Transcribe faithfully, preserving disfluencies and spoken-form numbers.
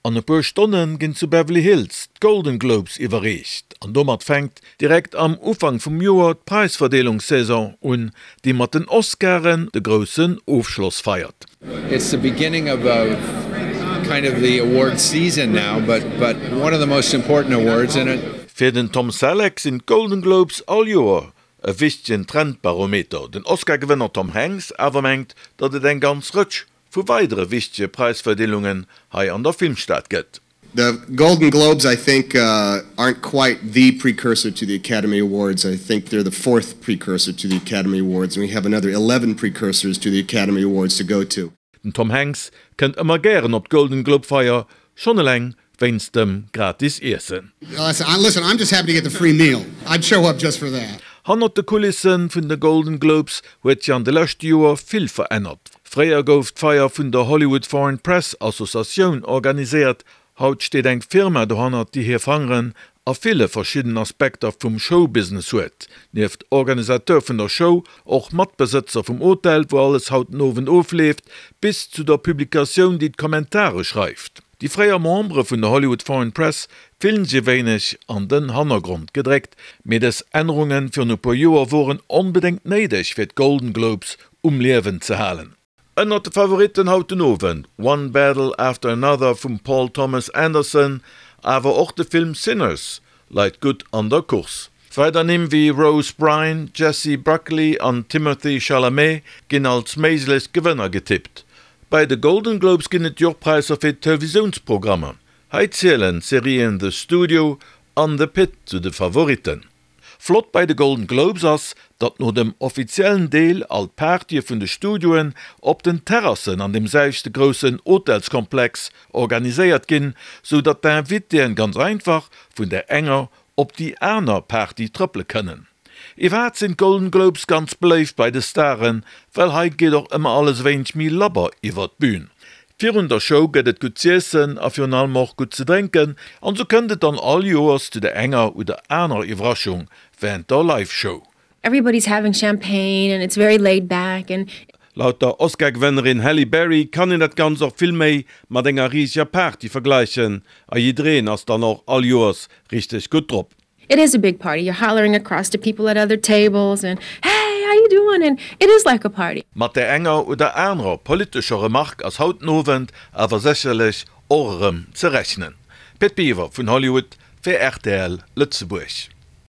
An e paar Stunden ginn zu Beverly Hills Golden Globes iwwerreicht. An domat fängt direkt am Ufang vum Joer d'Preisverdelungssaison un, die mat den Oscaren de grossen Aufschluss feiert. It's the beginning of a kind of the award season now, but but one of the most important awards in it. Für den Tom Selleck sind Golden Globes all Joer e wichtigen Trendbarometer. Den Oscar-Gewinner Tom Hanks awer mengt, dat et eng ganz rutsch für weitere wichtige Preisverdelungen hier an der Filmstadt gibt. The Golden Globes, I think, uh, aren't quite the precursor to the Academy Awards. I think they're the fourth precursor to the Academy Awards, and we have another eleven precursors to the Academy Awards to go to. Den Tom Hanks kennt immer gern op Golden Globe Feier, schon lang wenn's dem gratis Essen. Listen, I, listen, I'm just happy to get the free meal. I'd show up just for that. Hannert de Kulissen vun de Golden Globes huet ja an de letzten Joer viel verändert. Freier gouf d'Feier vun der Hollywood Foreign Press Association organisiert, haut steht eng Firma dohannert, die hier fangen a viele verschiedene Aspekte vum Showbusiness huet. Neft Organisateur vun der Show, och Matbesitzer vom Hotel, wo alles haut nowen ofleeft, bis zu der Publikation, die d Kommentare schreift. Die freier Membre vun der Hollywood Foreign Press fillen sie wenig an den Hannergrund gedreckt, mit des Änderungen für no paar Joer waren unbedingt neidig fir d Golden Globes um Leben zu halen. Einer der Favoriten hauten oven, One Battle After Another von Paul Thomas Anderson, aber auch der Film Sinners leiht gut an der Kurs. Weiter nehmen wie Rose Byrne, Jesse Buckley und Timothy Chalamet gehen als meisles Gewinner getippt. Bei den Golden Globes gehen die Jobpreise für Televisionsprogramme. Hier zählen Serien The Studio und The Pit zu den Favoriten. Flott bei den Golden Globes ass, dat no dem offiziellen Deel all Partien vun de Studioen op den Terrassen an dem selchte grossen Hotelskomplex organiséiert ginn, so dat d'Invitien ganz einfach vun der enger op die Äner Party trëpple kënnen. Iwer sind Golden Globes ganz beleeft bei de Starren, well heit geht doch immer alles wenig mi labber iwwer d'Bün. Virun der Show gëtt et gut zeessen a fir allem auch gut ze trinken, an so kënnet dann all Joers zu der enger oder einer Überraschung während der Live-Show. Everybody's having champagne and it's very laid back and Laut der Oscar-Gewinnerin Halle Berry kann in dat ganz auch viel méi mat enger riesiger Party vergleichen, a jidreen ass dann auch all Joers richtig gut drop. It is a big party. You're hollering across to people at other tables and hey, how you doing? And it is like a party. Mat der enger oder ärner politischer Remark als hautnowend awer sicherlich orem ze rechnen. Pitt Beaver vun Hollywood für R T L Lützeburg.